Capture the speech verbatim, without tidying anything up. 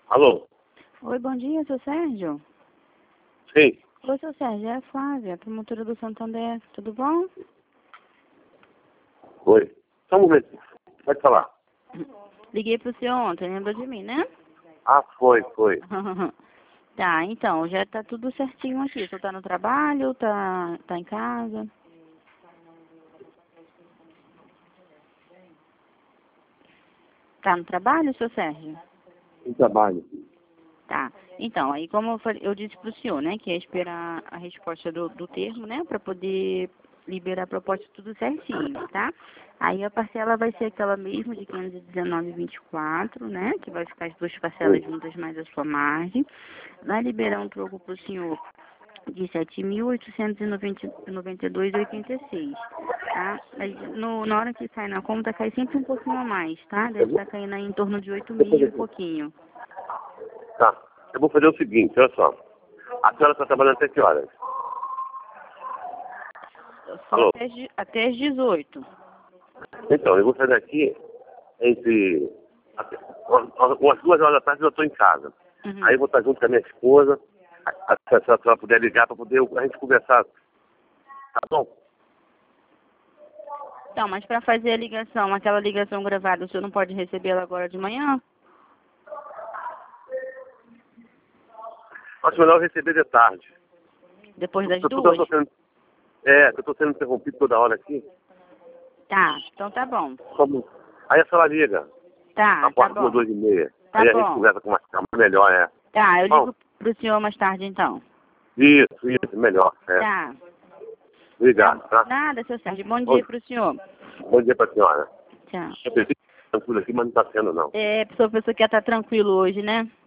Alô? Oi, bom dia, seu Sérgio. Sim. Oi, seu Sérgio, é a Flávia, promotora do Santander. Tudo bom? Oi. Só um momento. Pode falar. Liguei pro senhor ontem, lembra de mim, né? Ah, foi, foi. Tá, então, já tá tudo certinho aqui. O senhor tá no trabalho, tá, tá em casa? Tá no trabalho, seu Sérgio? Em trabalho. Tá. Então, aí como eu, falei, eu disse pro senhor, né, que ia esperar a resposta do, do termo, né, para poder liberar a proposta tudo certinho, tá? Aí a parcela vai ser aquela mesma de quinhentos e dezenove vírgula vinte e quatro, né, que vai ficar as duas parcelas Sim. juntas mais a sua margem. Vai liberar um troco pro senhor de sete mil oitocentos e noventa e dois vírgula oitenta e seis, tá? Aí, no, na hora que sai na conta, cai sempre um pouquinho a mais, tá? Deve Eu vou, estar caindo aí em torno de oito eu vou mil e um fazer, pouquinho. tá. Eu vou fazer o seguinte, olha só. A senhora está trabalhando até que horas? Só Alô? até, as de- até as dezoito. Então, eu vou sair daqui entre... até- umas umas duas horas da tarde eu estou em casa. Uhum. Aí eu vou estar junto com a minha esposa. A, a, se a senhora puder ligar para poder a gente conversar. Tá bom? Então, mas para fazer a ligação, aquela ligação gravada, o senhor não pode recebê-la agora de manhã? Acho melhor eu receber de tarde. Depois das Eu tô, eu duas? tô sendo, é, eu estou sendo interrompido toda hora aqui. Tá, então tá bom. Como? Aí a senhora liga. Tá, A tá porta uma, bom. duas e meia. Tá Aí a gente bom. conversa com uma calma melhor, é. Tá, eu Bom, ligo pro senhor mais tarde então. isso, isso, melhor. É. Tá. Obrigado, Tá. tá? Nada, seu Sérgio. Bom Bom, dia pro senhor. bom dia pra senhora. Tchau. Eu pensei que tranquilo aqui, mas não está sendo, não. É, a pessoa pensou que ia estar tranquilo hoje, né?